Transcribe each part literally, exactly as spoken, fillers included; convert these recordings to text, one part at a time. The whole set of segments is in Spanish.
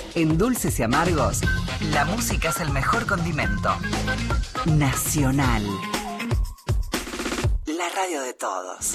En Dulces y Amargos, la música es el mejor condimento. Nacional. La radio de todos.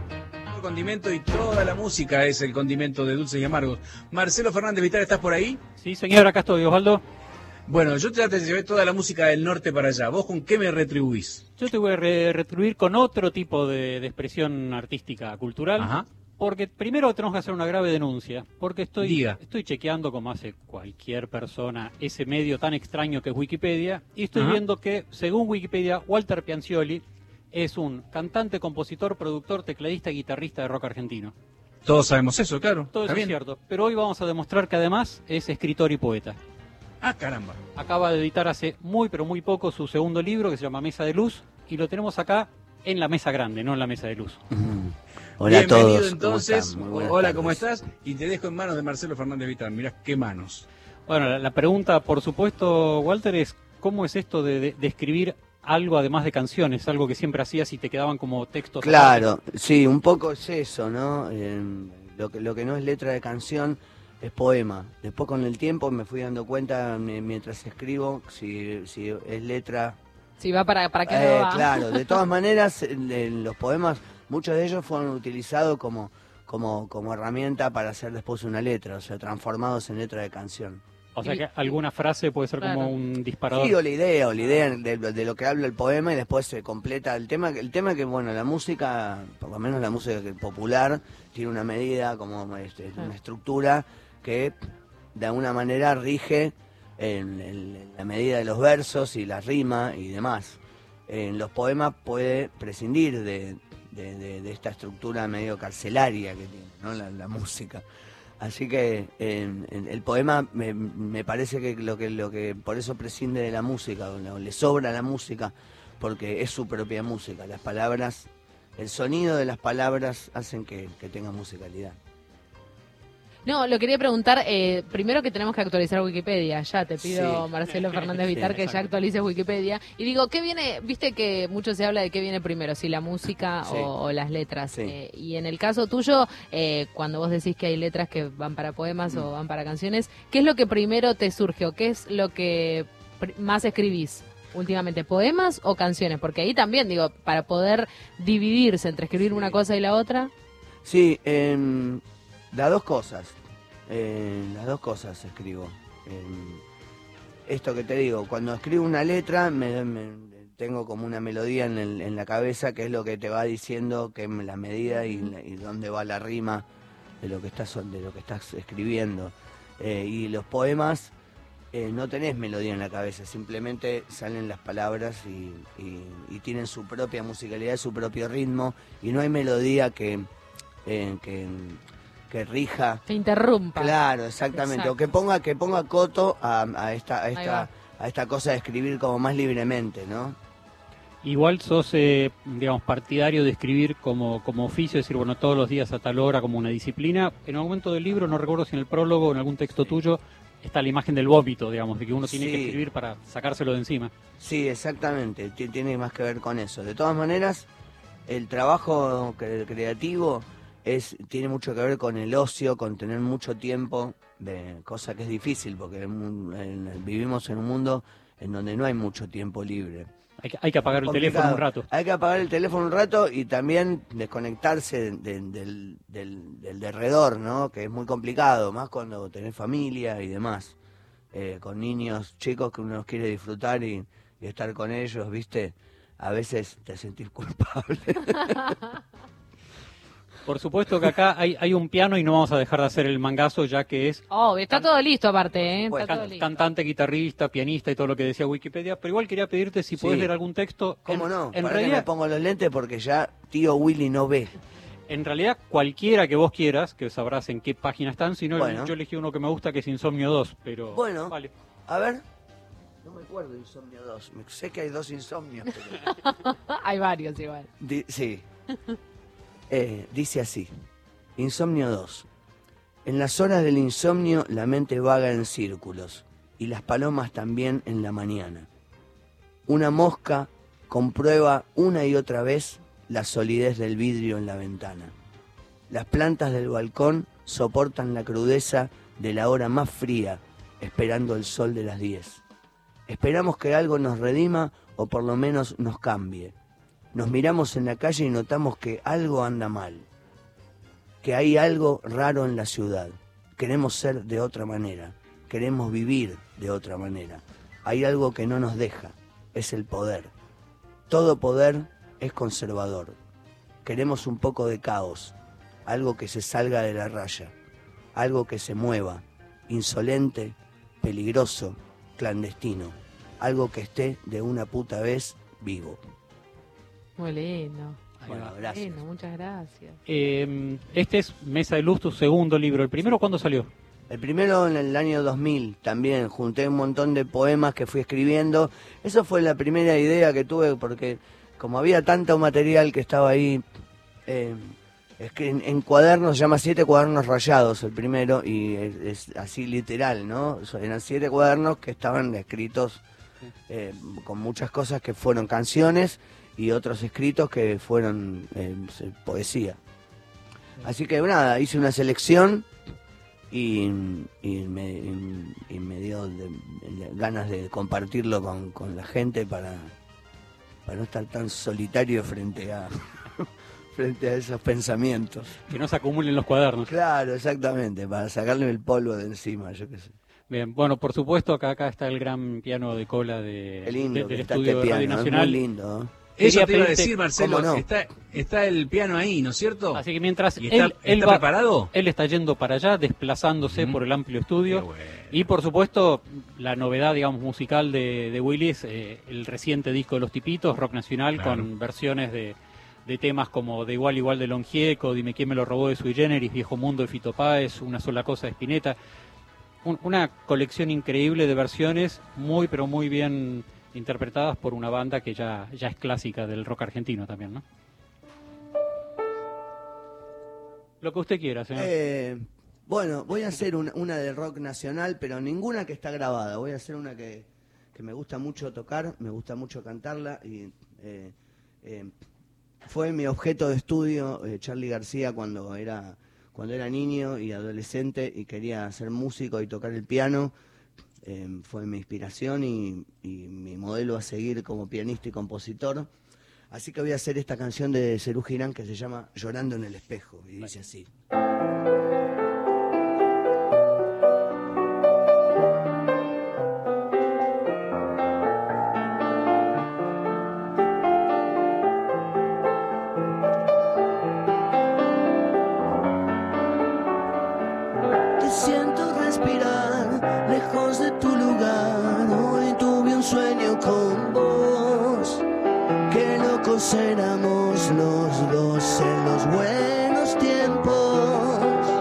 El condimento y toda la música es el condimento de Dulces y Amargos. Marcelo Fernández Vitar, ¿estás por ahí? Sí, señor, acá estoy, Osvaldo. Bueno, yo ya te llevé toda la música del norte para allá. ¿Vos con qué me retribuís? Yo te voy a re retribuir con otro tipo de, de expresión artística, cultural. Ajá. Porque primero tenemos que hacer una grave denuncia, porque estoy, Diga. estoy chequeando, como hace cualquier persona, ese medio tan extraño que es Wikipedia, y estoy Ajá. viendo que, según Wikipedia, Walter Piancioli es un cantante, compositor, productor, tecladista y guitarrista de rock argentino. Todos sabemos eso, claro. Todo eso ¿Está es bien? cierto, pero hoy vamos a demostrar que además es escritor y poeta. Ah, caramba. Acaba de editar hace muy, pero muy poco su segundo libro, que se llama Mesa de Luz, y lo tenemos acá en la mesa grande, no en la mesa de luz. Mm. Hola Bienvenido, a todos. entonces. ¿Cómo están? Muy buenas Hola, tardes. ¿cómo estás? Y te dejo en manos de Marcelo Fernández Vitar. Mirá qué manos. Bueno, la, la pregunta, por supuesto, Walter, es ¿cómo es esto de, de, de escribir algo además de canciones? Algo que siempre hacías y te quedaban como textos. Claro, sí, un poco es eso, ¿no? Eh, lo, que, lo que no es letra de canción es poema. Después con el tiempo me fui dando cuenta mi- mientras escribo si, si es letra. Si va para, para qué Eh, no va. claro, de todas maneras, en- en los poemas, muchos de ellos fueron utilizados como, como, como herramienta para hacer después una letra, o sea, transformados en letra de canción. O sea que alguna frase puede ser Claro. como un disparador. Sí, o la idea, o la idea de, de lo que habla el poema y después se completa el tema. El tema que, bueno, la música, por lo menos la música que- popular, tiene una medida, como este, Ah. una estructura que de alguna manera rige en, en- en la medida de los versos y la rima y demás. En los poemas puede prescindir de, de- de- de esta estructura medio carcelaria que tiene, ¿no? la, la música. Así que en, en el poema me, me parece que lo que lo que por eso prescinde de la música, o le- le sobra la música, porque es su propia música. Las palabras, el sonido de las palabras hacen que, que tenga musicalidad. No, lo quería preguntar, eh, primero que tenemos que actualizar Wikipedia, ya te pido, Sí. Marcelo Fernández Vitar, Sí, que ya exacto. actualices Wikipedia. Y digo, ¿qué viene? Viste que mucho se habla de qué viene primero, si la música Sí. o, o las letras. Sí. Eh, y en el caso tuyo, eh, cuando vos decís que hay letras que van para poemas Mm. o van para canciones, ¿qué es lo que primero te surge o qué es lo que pr- más escribís? Últimamente, ¿poemas o canciones? Porque ahí también, digo, para poder dividirse entre escribir una cosa y la otra. Sí, em, las dos cosas. Eh, las dos cosas escribo. Em, esto que te digo, cuando escribo una letra, me, me- tengo como una melodía en, el- en la cabeza que es lo que te va diciendo que es la medida y, la- y dónde va la rima de lo que estás, de lo que estás escribiendo. Eh, y los poemas eh, no tenés melodía en la cabeza, simplemente salen las palabras y, y- y tienen su propia musicalidad, su propio ritmo, y no hay melodía que, eh, que, que rija. Te interrumpa. Claro, exactamente. Exacto. O que ponga, que ponga coto a, a esta, a Ahí esta, va. a esta cosa de escribir como más libremente, ¿no? Igual sos, eh, digamos, partidario de escribir como, como oficio, es decir, bueno, todos los días a tal hora como una disciplina. En algún momento del libro, no recuerdo si en el prólogo o en algún texto tuyo, está la imagen del vómito, digamos, de que uno tiene Sí. que escribir para sacárselo de encima. Sí, exactamente. Ti- Tiene más que ver con eso. De todas maneras, el trabajo cre- creativo es tiene mucho que ver con el ocio, con tener mucho tiempo, de cosa que es difícil, porque en- en- vivimos en un mundo en donde no hay mucho tiempo libre. Hay que, hay que apagar el Complicado. teléfono un rato. Hay que apagar el teléfono un rato y también desconectarse de- del, del, del derredor, ¿no? Que es muy complicado, más cuando tenés familia y demás. Eh, con niños chicos que uno los quiere disfrutar y, y estar con ellos, ¿viste? A veces te sentís culpable. Por supuesto que acá hay, hay un piano y no vamos a dejar de hacer el mangazo, ya que es Oh, está todo listo aparte, ¿eh? Bueno, Está todo can- listo. cantante, guitarrista, pianista y todo lo que decía Wikipedia, pero igual quería pedirte si Sí. podés leer algún texto. ¿Cómo en, no? En Para que me realidad, pongo los lentes porque ya tío Willy no ve. en realidad, cualquiera que vos quieras, que sabrás en qué página están, si no, Bueno. yo elegí uno que me gusta, que es Insomnio dos, pero... Bueno. Vale. A ver. No me acuerdo de Insomnio dos. Me- Sé que hay dos insomnios, pero... Hay varios igual. Di- sí. Eh, dice así. Insomnio dos. En las horas del insomnio la mente vaga en círculos y las palomas también en la mañana. Una mosca comprueba una y otra vez la solidez del vidrio en la ventana. Las plantas del balcón soportan la crudeza de la hora más fría esperando el sol de las diez. Esperamos que algo nos redima o por lo menos nos cambie. Nos miramos en la calle y notamos que algo anda mal, que hay algo raro en la ciudad. Queremos ser de otra manera, queremos vivir de otra manera. Hay algo que no nos deja, es el poder. Todo poder es conservador. Queremos un poco de caos, algo que se salga de la raya, algo que se mueva, insolente, peligroso, clandestino, algo que esté de una puta vez vivo. Muy lindo. Bueno, gracias. Lindo, muchas gracias. Eh, este es Mesa de Luz, tu segundo libro. ¿El primero cuándo salió? El primero en el año dos mil, también junté un montón de poemas que fui escribiendo. Eso fue la primera idea que tuve, porque como había tanto material que estaba ahí, eh, es que en, en cuadernos, se llama Siete Cuadernos Rayados el primero, y es, es así literal, ¿no? Eran siete cuadernos que estaban escritos eh, con muchas cosas que fueron canciones y otros escritos que fueron eh, poesía. Así que nada, hice una selección y, y, me, y, y me dio de, de, ganas de compartirlo con, con la gente para, para no estar tan solitario frente a frente a esos pensamientos. Que no se acumulen los cuadernos. Claro, exactamente, para sacarle el polvo de encima, yo qué sé. Bien, bueno, por supuesto, acá acá está el gran piano de cola de, Qué lindo de- que del está estudio este de Radio piano, es Nacional. muy lindo, ¿eh? Eso Quería te iba a pedirte- decir, Marcelo, ¿cómo no? está, está el piano ahí, ¿no es cierto? Así que mientras ¿Y está, él, él está va, preparado? él está yendo para allá, desplazándose Ujú. por el amplio Qué estudio. bueno. Y por supuesto, la novedad, digamos, musical de, de Willis, eh, el reciente disco de Los Tipitos, rock nacional, Claro. con versiones de, de temas como De Igual Igual de Longieco, Dime quién me lo robó de Sui Generis, Viejo Mundo de Fito Páez, Una sola cosa de Spinetta. Un- una colección increíble de versiones, muy pero muy bien interpretadas por una banda que ya, ya es clásica del rock argentino también, ¿no? Lo que usted quiera, señor. Eh, bueno, voy a hacer una, una de rock nacional, pero ninguna que está grabada. Voy a hacer una que, que me gusta mucho tocar, me gusta mucho cantarla. Y eh, eh, fue mi objeto de estudio eh, Charly García cuando era, cuando era niño y adolescente y quería ser músico y tocar el piano. Eh, fue mi inspiración y, y mi modelo a seguir como pianista y compositor. Así que voy a hacer esta canción de Serú Girán que se llama Llorando en el espejo y dice así. Te siento respirar lejos de tu lugar. Hoy tuve un sueño con vos. Qué locos éramos los dos en los buenos tiempos.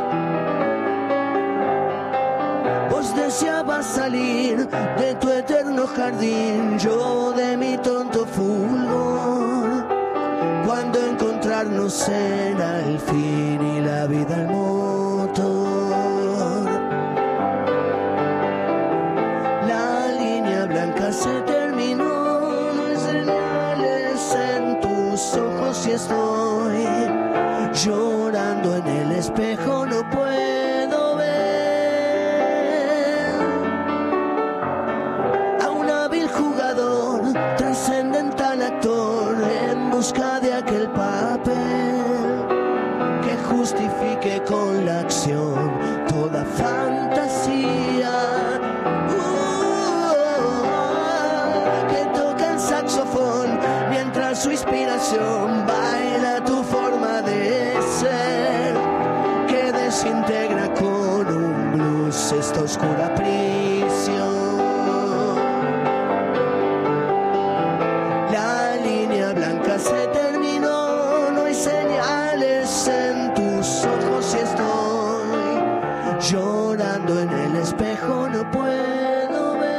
Vos deseabas salir de tu eterno jardín, yo de mi tonto fulgor. Cuando encontrarnos era el fin y la vida el motor. La línea blanca se terminó, no hay señales en tus ojos y estoy llorando en el espejo, no puedo ver a un hábil jugador, trascendental actor en busca de aquel papel que justifique con la acción toda fantasía. Uh, que toca el saxofón mientras su inspiración baila tu forma de ser, que desintegra con un blues esta oscura prisión. La línea blanca se terminó, no hay señales en tus ojos y estoy llorando en el espejo, no puedo ver.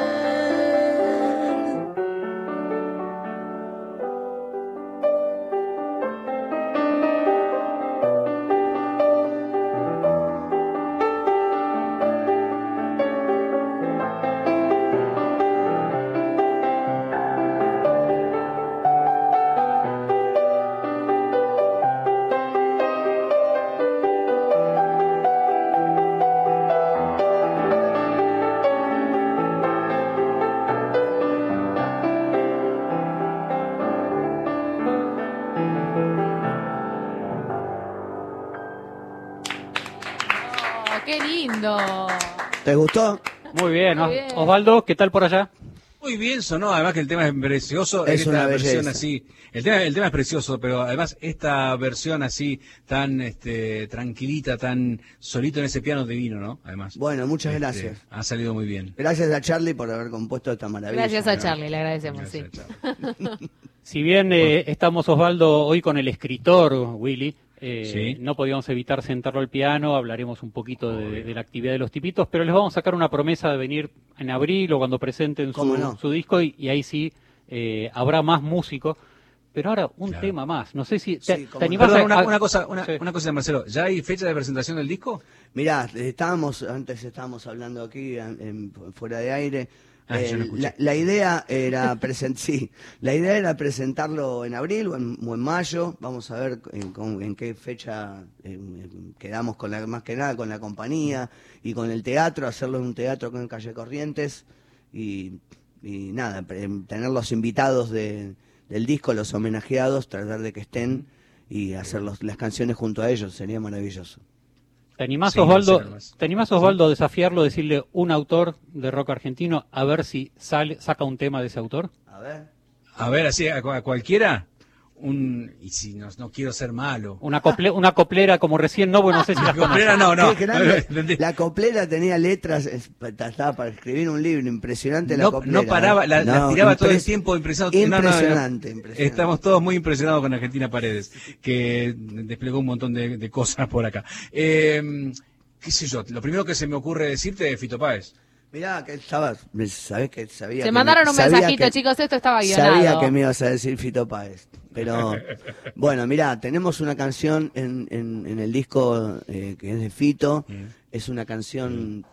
Oh. ¿Te gustó? Muy bien, Muy ¿no? bien. Osvaldo, ¿qué tal por allá? Muy bien sonó, además que el tema es precioso, Es esta una versión belleza. así, el tema, el tema es precioso, pero además esta versión así tan este, tranquilita, tan solito en ese piano divino, ¿no? Además. Bueno, muchas Este, gracias. Ha salido muy bien. Gracias a Charlie por haber compuesto esta maravilla. Gracias a Charlie, le agradecemos, Gracias, sí. Charlie. Si bien eh, estamos, Osvaldo, hoy con el escritor, Willy, eh, Sí. no podíamos evitar sentarlo al piano, hablaremos un poquito de, de la actividad de los tipitos, pero les vamos a sacar una promesa de venir en abril o cuando presenten ¿Cómo su, no? su disco y, y ahí sí eh, habrá más músicos. Pero ahora un Claro. tema más, no sé si te, Sí, cómo te no. animás Perdón, a... una, a- una cosa, una, Sí. una cosa, Marcelo, ¿ya hay fecha de presentación del disco? Mirá, estábamos, antes estábamos hablando aquí en- en- fuera de aire. Ah, yo Eh, no escuché. la, la idea era present, sí, la idea era presentarlo en abril o en, o en mayo. Vamos a ver en, con- en qué fecha eh, quedamos con la, más que nada con la compañía y con el teatro, hacerlo en un teatro con Calle Corrientes y, y nada, pre- tener los invitados de, del disco, los homenajeados, tratar de que estén y hacer los- las canciones junto a ellos, sería maravilloso. ¿Te animás, Sí, Osvaldo, sí, nomás. ¿te animás, Osvaldo, a desafiarlo, decirle un autor de rock argentino, a ver si sale, saca un tema de ese autor? A ver. A ver, así, a, a cualquiera, un, y si no, no quiero ser malo. Una, cople- una coplera como recién, no, bueno, no sé si las Coplera, conoces. no, no. Qué grande. Entendí. La coplera tenía letras, es- estaba para escribir un libro, impresionante la No, coplera. no paraba, la, la No, tiraba todo el impres- tiempo impresionado. No, no, no. Impresionante, impresionante. Estamos todos muy impresionados con Argentina Paredes, que desplegó un montón de, de cosas por acá. Eh, qué sé yo, lo primero que se me ocurre decirte es Fito Páez. Mirá, que estabas, sabés que sabía Se que mandaron me- un sabía mensajito, que- chicos, esto estaba guionado. Sabía que me ibas a decir Fito Páez. Pero, bueno, mirá, tenemos una canción en, en, en el disco eh, que es de Fito. Es una canción,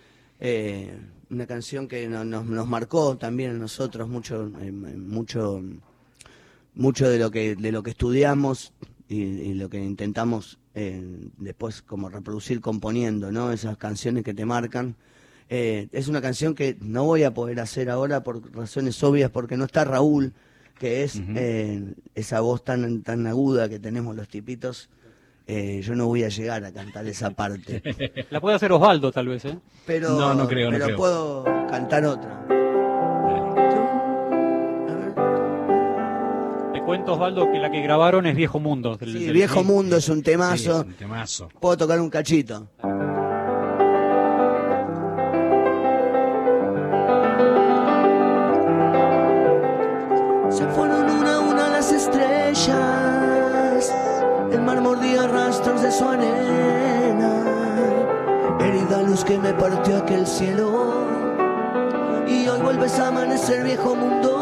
eh, una canción que no- nos, nos marcó también a nosotros mucho, eh, mucho, mucho de lo que de lo que estudiamos y, y lo que intentamos eh, después como reproducir componiendo, ¿no? Esas canciones que te marcan. Eh, es una canción que no voy a poder hacer ahora por razones obvias, porque no está Raúl, que es eh, esa voz tan, tan aguda que tenemos los tipitos. Eh, yo no voy a llegar a cantar esa parte. La puede hacer Osvaldo, tal vez, ¿eh? Pero, No, no creo, no pero creo. puedo cantar otra. A ver. Te cuento, Osvaldo, que la que grabaron es Viejo Mundo. del- Sí, del- Viejo sí. Mundo es un Sí, temazo. es un temazo. Puedo tocar un cachito. Se fueron una a una las estrellas, el mar mordía rastros de su arena, herida luz que me partió aquel cielo, y hoy vuelves a amanecer viejo mundo.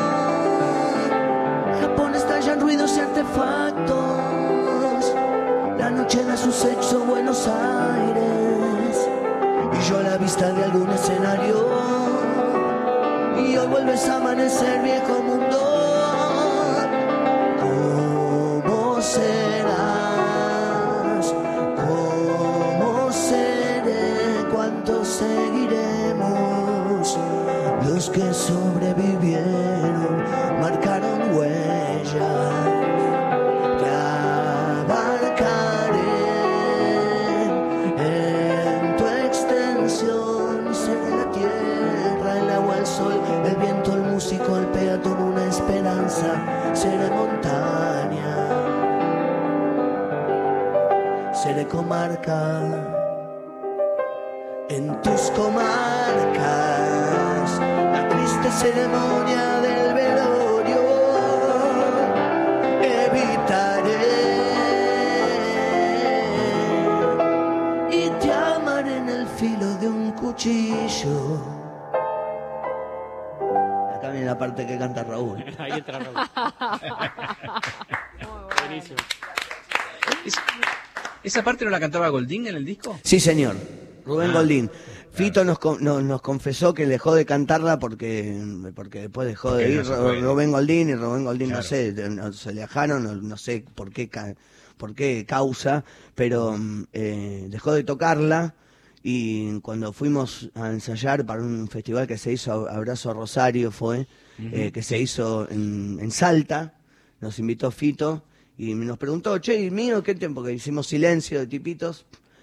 Japón estallan ruidos y artefactos, la noche da su sexo Buenos Aires, y yo a la vista de algún escenario. Y hoy vuelves a amanecer viejo mundo. ¿Cómo serás? ¿Cómo seré? ¿Cuántos seguiremos? Los que sobrevivieron marcaron huella. Te abarcaré en tu extensión. Seré la tierra, el agua, el sol, el viento, el músico, el peatón, una esperanza. Seré montaña, seré comarca. En tus comarcas, la triste ceremonia del velorio evitaré y te amaré en el filo de un cuchillo. Acá viene la parte que canta Raúl. Ahí entra Raúl. Buenísimo. Es- ¿Esa parte no la cantaba Goldín en el disco? Sí, señor. Rubén Ah, Goldín. Fito nos, con- nos, nos confesó que dejó de cantarla porque porque después dejó Porque de no ir se Ro- puede. Rubén Goldín y Rubén Goldín no Claro. sé, de- no- se alejaron, no, no sé por qué ca- por qué causa, pero mm, eh, dejó de tocarla y cuando fuimos a ensayar para un festival que se hizo, Abrazo a Rosario fue, eh, que se hizo en, en Salta, nos invitó Fito y nos preguntó, che, ¿y mío qué tiempo? Que hicimos silencio de tipitos.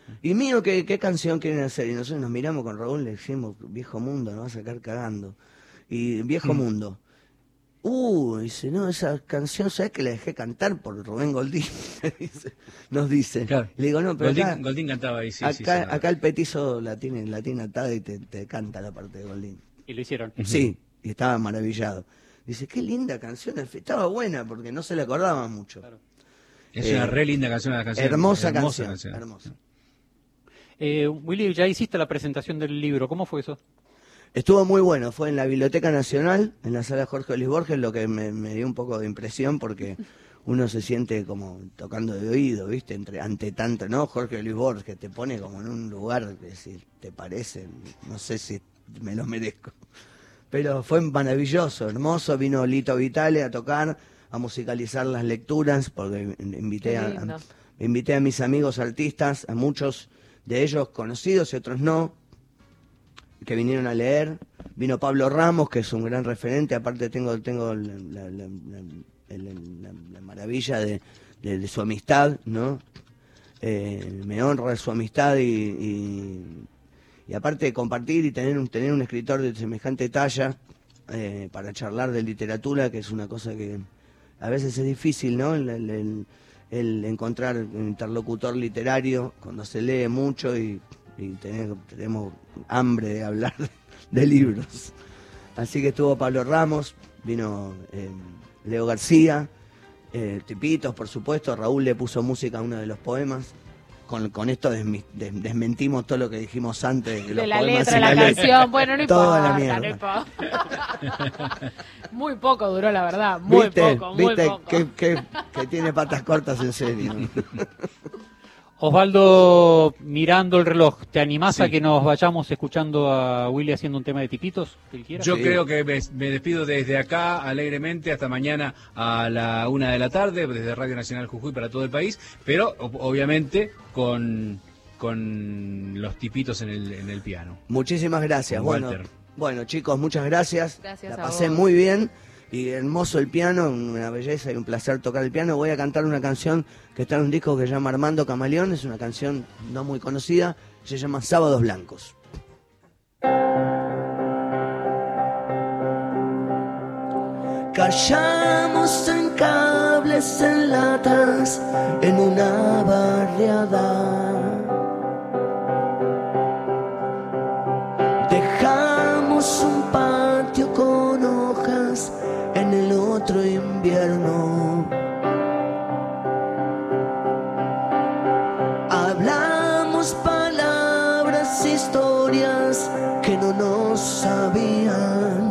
¿Y mío qué, qué canción quieren hacer? Y nosotros nos miramos con Raúl y le decimos, Viejo Mundo, nos va a sacar cagando. Y Viejo mm. Mundo. Uh, dice, no, esa canción, ¿sabes que la dejé cantar por Rubén Goldín? dice, nos dice. Claro. Le digo, no, pero Goldín, acá, Goldín cantaba ahí, sí. Acá, sí, sí, acá el petizo la tiene, la tiene atada y te, te canta la parte de Goldín. Y lo hicieron. Sí, y estaba maravillado. Dice, qué linda canción, estaba buena porque no se le acordaba mucho. Claro. Es eh, una re linda canción, la canción. Hermosa, hermosa canción, canción. Hermosa. Eh, Willy, ya hiciste la presentación del libro, ¿cómo fue eso? Estuvo muy bueno, fue en la Biblioteca Nacional, en la sala Jorge Luis Borges, lo que me, me dio un poco de impresión porque uno se siente como tocando de oído, ¿viste? Entre, ante tanto, ¿no? Jorge Luis Borges te pone como en un lugar que si te parece, no sé si me lo merezco. Pero fue maravilloso, hermoso, vino Lito Vitale a tocar, a musicalizar las lecturas, porque invité a, a, invité a mis amigos artistas, a muchos de ellos conocidos y otros no, que vinieron a leer. Vino Pablo Ramos, que es un gran referente, aparte tengo tengo la, la, la, la, la, la maravilla de, de, de su amistad, ¿no? Eh, me honra su amistad y, y, y aparte de compartir y tener un, tener un escritor de semejante talla eh, para charlar de literatura, que es una cosa que a veces es difícil, ¿no? El, el, el, el encontrar un interlocutor literario cuando se lee mucho y y tenemos, tenemos hambre de hablar de libros. Así que estuvo Pablo Ramos, vino eh, Leo García, eh, Tipitos, por supuesto, Raúl le puso música a uno de los poemas. Con, con esto desmi, des, desmentimos todo lo que dijimos antes de, de los la poemas letra, la, la canción, bueno, no toda importa, la mierda. No importa. Muy poco duró, la verdad, muy ¿Viste? poco, muy ¿Viste? poco. Que, que, que tiene patas cortas en serio. Osvaldo, mirando el reloj, ¿te animás sí. a que nos vayamos escuchando a Willy haciendo un tema de Tipitos? Que él quiera? Yo sí. creo que me, me despido desde acá alegremente hasta mañana a la una de la tarde, desde Radio Nacional Jujuy para todo el país, pero obviamente con, con los tipitos en el, en el piano. Muchísimas gracias. Bueno, bueno, chicos, muchas gracias. Gracias la a pasé vos. muy bien. Y hermoso el piano, una belleza y un placer tocar el piano. Voy a cantar una canción que está en un disco que se llama Armando Camaleón, es una canción no muy conocida, se llama Sábados Blancos. Callamos en cables, en latas, en una barriada. Dejamos un patio con hojas en el otro invierno. Hablamos palabras, historias que no nos sabían.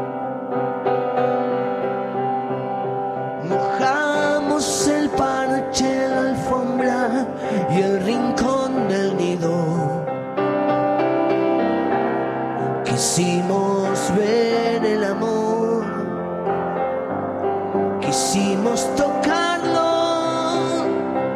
Mojamos el parche, la alfombra y el rincón del nido. Quisimos ver el amor, quisimos tocarlo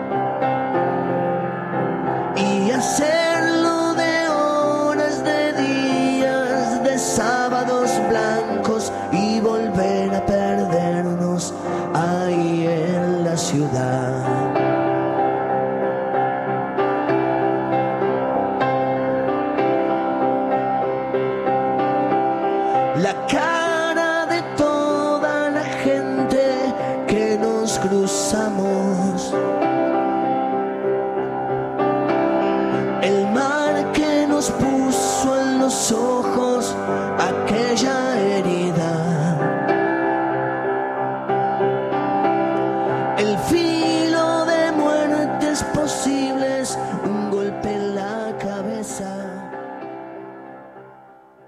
y hacerlo de horas, de días, de sábados blancos y volver a perdernos ahí en la ciudad. La cara de toda la gente que nos cruzamos